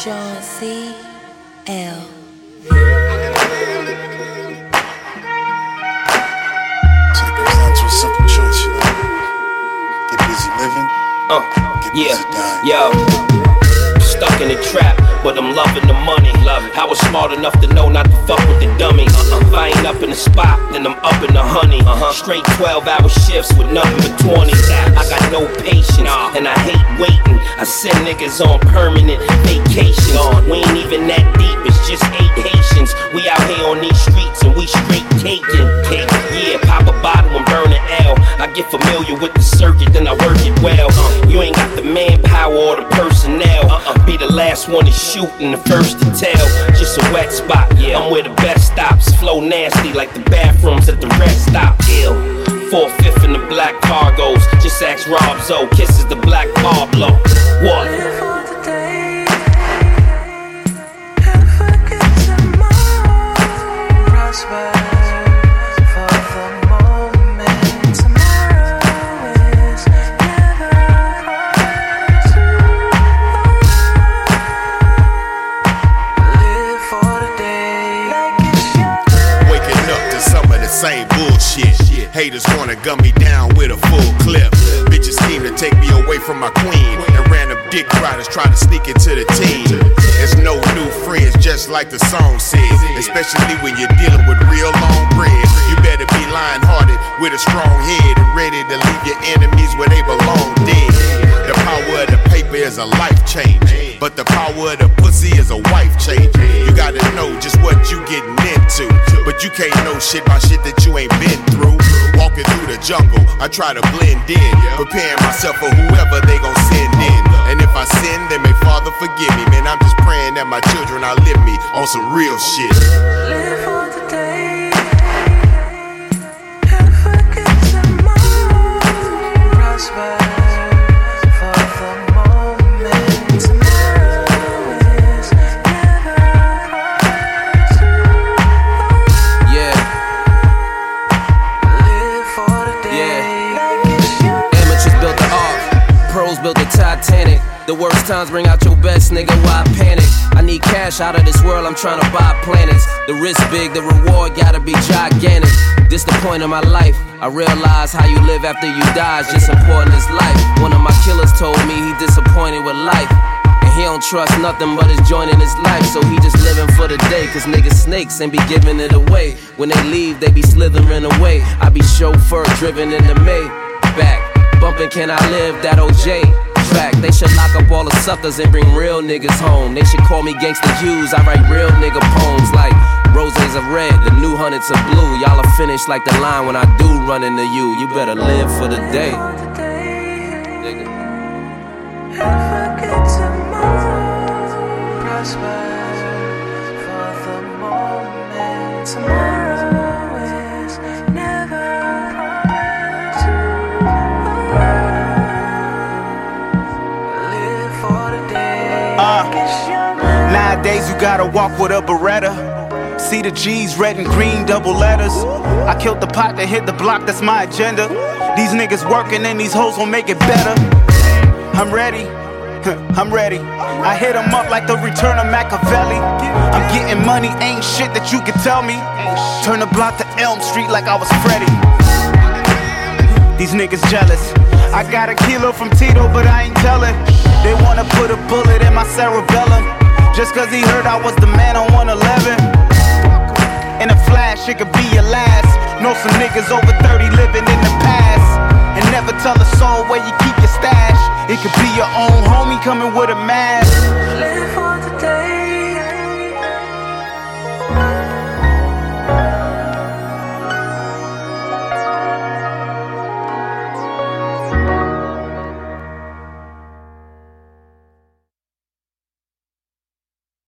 Sean C. L. Simple choice, you know. Get busy living. Get busy dying. Yo. Stuck in the trap, but I'm loving the money. I was smart enough to know not to fuck with the dummy. If I ain't up in the spot, then I'm up in the honey. Straight 12-hour shifts with nothing but 20. I got no patience, and I hate waiting. I send niggas on permanent vacations. We ain't even that deep, it's just 8 Haitians. We out here on these streets and we straight caking. Yeah, pop a bottle and burn an L. I get familiar with the circuit, then I work it well. You ain't got the manpower or the personnel. Be the last one to shoot and the first to tell. Just a wet spot, I'm where the best stops. Flow nasty like the bathrooms at the rest stop. 4/5 in the black cargos. Just ask Rob Zoe, kisses the black Pablo. What? Same bullshit. Haters wanna gun me down with a full clip. Bitches scheme to take me away from my queen, and random dick riders try to sneak into the team. There's no new friends, just like the song says. Especially when you're dealing with real long bread. You better be lion-hearted with a strong head and ready to leave your enemies where they belong dead. The power of the paper is a life change, but the power of the pussy is a wife change. You gotta know just what you getting into, but you can't know shit about shit that you ain't been through. Walking through the jungle, I try to blend in, preparing myself for whoever they gon' send in. And if I sin, then may Father forgive me. Man, I'm just praying that my children outlive me on some real shit. Live for the day and forget tomorrow. Prosper. Built the Titanic. The worst times bring out your best, nigga, why panic? I need cash out of this world, I'm trying to buy planets. The risk big, the reward gotta be gigantic. This the point of my life. I realize how you live after you die is just important as life. One of my killers told me he disappointed with life, and he don't trust nothing but his joint in his life. So he just living for the day, cause niggas snakes and be giving it away. When they leave, they be slithering away. I be chauffeur driven in the Maybach, bumping Can I Live, that OJ track. They should lock up all the suckers and bring real niggas home. They should call me Gangsta Hughes, I write real nigga poems like roses are red, the new hundreds are blue. Y'all are finished like the line when I do run into you. You better live for the day, nigga. Forget tomorrow. Prosper for the moment. Tomorrow is never. Nowadays you gotta walk with a Beretta. See the G's, red and green, double letters. I killed the pot that hit the block, that's my agenda. These niggas working and these hoes will make it better. I'm ready, I'm ready. I hit them up like the return of Machiavelli. I'm getting money, ain't shit that you can tell me. Turn the block to Elm Street like I was Freddy. These niggas jealous. I got a kilo from Tito, but I ain't tellin'. They wanna put a bullet in my cerebellum, just cause he heard I was the man on 111. In a flash, it could be your last. Know some niggas over 30 living in the past, and never tell a soul where you keep your stash. It could be your own homie coming with a mask.